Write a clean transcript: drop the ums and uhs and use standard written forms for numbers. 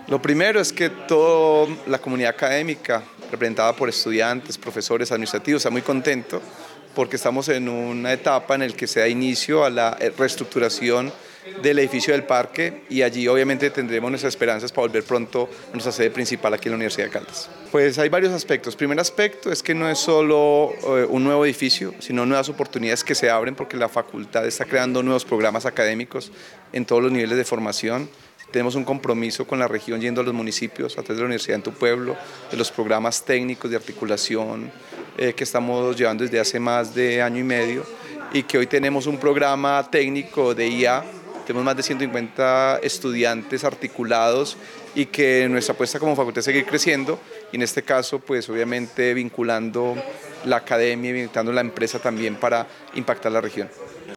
Lo primero es que toda la comunidad académica, representada por estudiantes, profesores, administrativos, está muy contento porque estamos en una etapa en la que se da inicio a la reestructuración del edificio del parque y allí obviamente tendremos nuestras esperanzas para volver pronto a nuestra sede principal aquí en la Universidad de Caldas. Pues hay varios aspectos. El primer aspecto es que no es solo un nuevo edificio, sino nuevas oportunidades que se abren porque la facultad está creando nuevos programas académicos en todos los niveles de formación. Tenemos un compromiso con la región yendo a los municipios a través de la Universidad en tu Pueblo, de los programas técnicos de articulación que estamos llevando desde hace más de año y medio y que hoy tenemos un programa técnico de IA. Tenemos más de 150 estudiantes articulados y que nuestra apuesta como facultad es seguir creciendo y en este caso pues obviamente vinculando la academia y vinculando la empresa también para impactar la región.